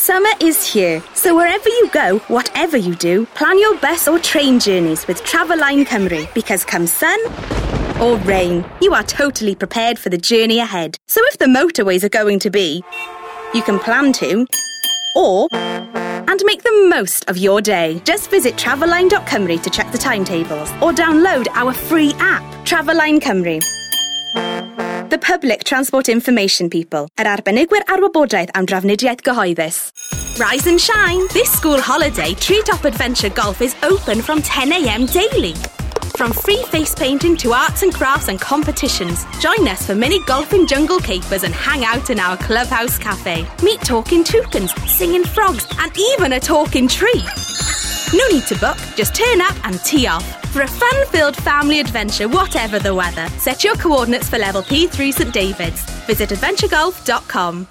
Summer is here, so wherever you go, whatever you do, plan your bus or train journeys with Travelline Cymru, because come sun or rain, you are totally prepared for the journey ahead. So if the motorways are going to be, you can plan to, and make the most of your day. Just visit travelline.cymru to check the timetables or download our free app, Travelline Cymru. The Public Transport Information People, yr arbenigwyr ar wybodaeth am drafnidiaeth gyhoeddus. Rise and shine! This school holiday, Treetop Adventure Golf is open from 10 a.m. daily. From free face painting to arts and crafts and competitions, join us for mini golf and jungle capers and hang out in our clubhouse cafe. Meet talking toucans, singing frogs, and even a talking tree. No need to book, just turn up and tee off. For a fun-filled family adventure, whatever the weather, set your coordinates for level P3 St David's. Visit adventuregolf.com.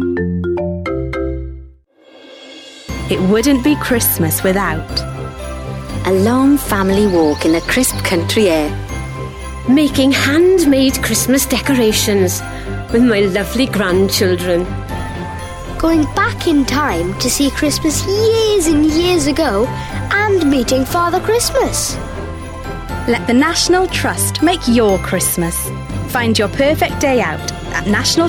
It wouldn't be Christmas without a long family walk in the crisp country air, making handmade Christmas decorations with my lovely grandchildren, going back in time to see Christmas years and years ago, and meeting Father Christmas. Let the National Trust make your Christmas. Find your perfect day out at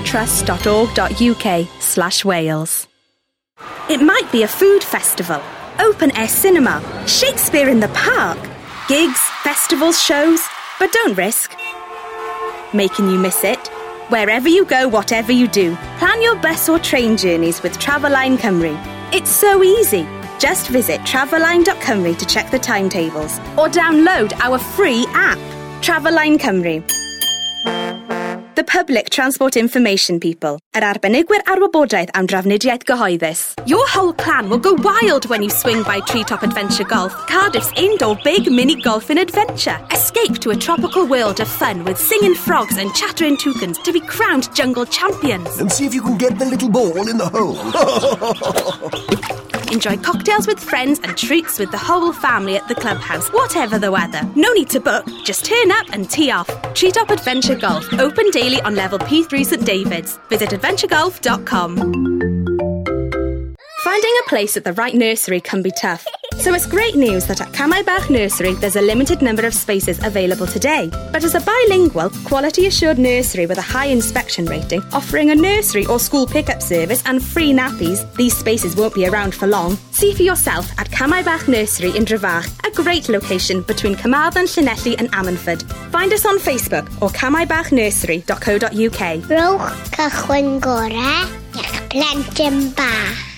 nationaltrust.org.uk/Wales. It might be a food festival, open-air cinema, Shakespeare in the park, gigs, festivals, shows, but don't risk making you miss it. Wherever you go, whatever you do, plan your bus or train journeys with Travelline Cymru. It's so easy. Just visit travelline.cymru to check the timetables or download our free app, Travelline Cymru. The Public Transport Information People, yr arbenigwyr ar wybodaeth am drafnidiaeth gyhoeddus. Your whole clan will go wild when you swing by Treetop Adventure Golf, Cardiff's indoor big mini golfing adventure. Escape to a tropical world of fun with singing frogs and chattering toucans to be crowned jungle champions. And see if you can get the little ball in the hole. Enjoy cocktails with friends and treats with the whole family at the clubhouse, whatever the weather. No need to book, just turn up and tee off. Treetop Adventure Golf, open daily on level P3 St David's. Visit adventuregolf.com. Finding a place at the right nursery can be tough. So it's great news that at Camau Bach Nursery there's a limited number of spaces available today. But as a bilingual, quality-assured nursery with a high inspection rating, offering a nursery or school pickup service and free nappies, these spaces won't be around for long. See for yourself at Camau Bach Nursery in Drefach, a great location between Carmarthen, Llanelli and Ammanford. Find us on Facebook or camaubachnursery.co.uk. Rowch cychwyn gorau i'ch plentyn bach.